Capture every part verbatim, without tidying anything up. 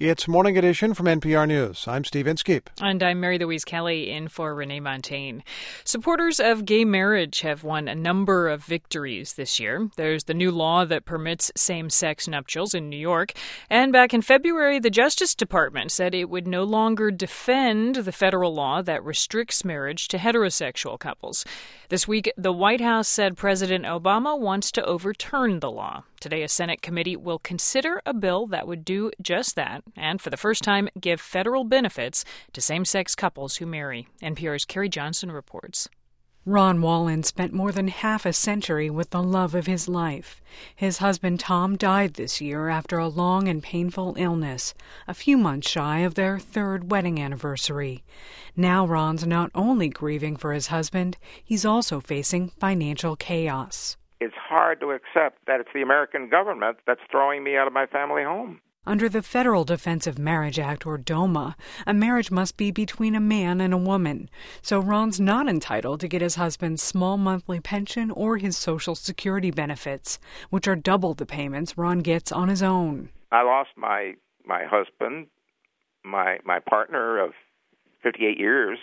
It's Morning Edition from N P R News. I'm Steve Inskeep. And I'm Mary Louise Kelly in for Renee Montaigne. Supporters of gay marriage have won a number of victories this year. There's the new law that permits same-sex nuptials in New York. And back in February, the Justice Department said it would no longer defend the federal law that restricts marriage to heterosexual couples. This week, the White House said President Obama wants to overturn the law. Today, a Senate committee will consider a bill that would do just that and, for the first time, give federal benefits to same-sex couples who marry. N P R's Carrie Johnson reports. Ron Wallen spent more than half a century with the love of his life. His husband Tom died this year after a long and painful illness, a few months shy of their third wedding anniversary. Now Ron's not only grieving for his husband, he's also facing financial chaos. It's hard to accept that it's the American government that's throwing me out of my family home. Under the Federal Defense of Marriage Act, or DOMA, a marriage must be between a man and a woman. So Ron's not entitled to get his husband's small monthly pension or his Social Security benefits, which are double the payments Ron gets on his own. I lost my my husband, my my partner of fifty-eight years,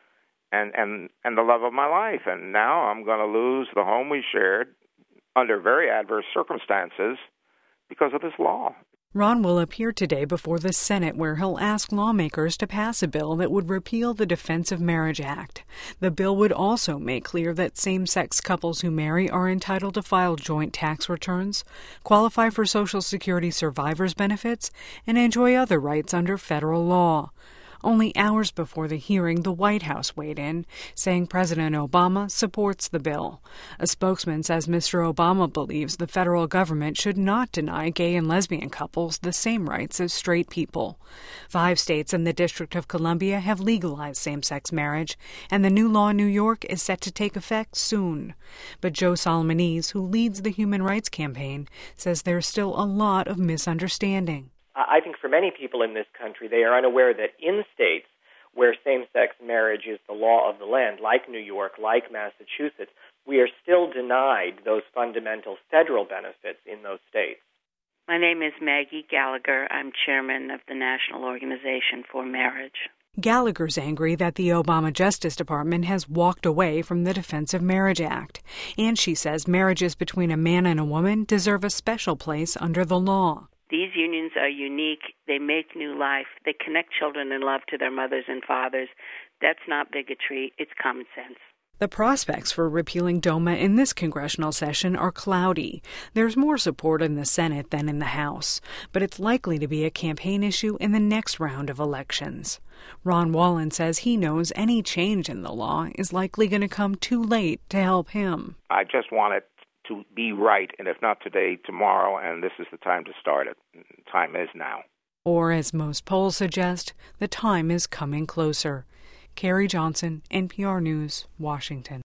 and, and, and the love of my life. And now I'm going to lose the home we shared under very adverse circumstances because of this law. Ron will appear today before the Senate, where he'll ask lawmakers to pass a bill that would repeal the Defense of Marriage Act. The bill would also make clear that same-sex couples who marry are entitled to file joint tax returns, qualify for Social Security survivors' benefits, and enjoy other rights under federal law. Only hours before the hearing, the White House weighed in, saying President Obama supports the bill. A spokesman says Mister Obama believes the federal government should not deny gay and lesbian couples the same rights as straight people. Five states and the District of Columbia have legalized same-sex marriage, and the new law in New York is set to take effect soon. But Joe Solomonese, who leads the Human Rights Campaign, says there's still a lot of misunderstanding. I think for many people in this country, they are unaware that in states where same-sex marriage is the law of the land, like New York, like Massachusetts, we are still denied those fundamental federal benefits in those states. My name is Maggie Gallagher. I'm chairman of the National Organization for Marriage. Gallagher's angry that the Obama Justice Department has walked away from the Defense of Marriage Act, and she says marriages between a man and a woman deserve a special place under the law. These unions are unique. They make new life. They connect children in love to their mothers and fathers. That's not bigotry. It's common sense. The prospects for repealing DOMA in this congressional session are cloudy. There's more support in the Senate than in the House, but it's likely to be a campaign issue in the next round of elections. Ron Wallen says he knows any change in the law is likely going to come too late to help him. I just want it to be right, and if not today, tomorrow, and this is the time to start it. Time is now. Or, as most polls suggest, the time is coming closer. Carrie Johnson, N P R News, Washington.